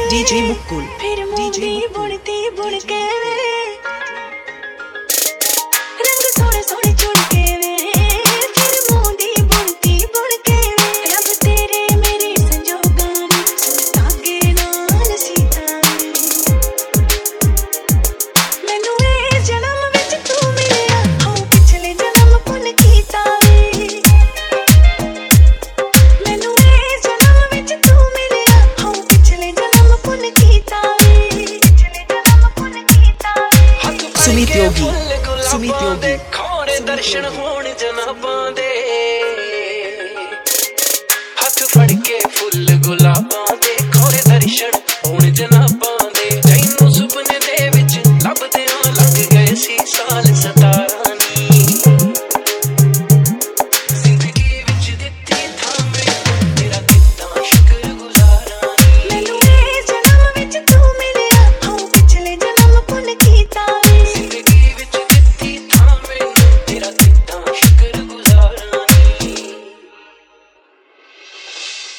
DJ Mukul फिर मोती बुनती बुन के रंग सोने सोने चुन के फिर मोती बुनती बुन के रब तेरे मेरे संजोगान धागे नाल सीता मैनू ए जन्म विच तू मिलिया हाँ पिछले जन्म पुन कीता वे मैनू ए जन्म विच तू मिलिया हाँ पिछले जन्म पुन कीता वे पिछले जन्म पुन कीता वे Sumit Yogi Sumit Yogi ਖੋੜੇ ਦਰਸ਼ਨ ਹੋਣ ਜਨਾਬਾਂ ਦੇ ਹੱਥ ਫੜ ਕੇ ਫੁੱਲ ਗੁਲਾਬਾਂ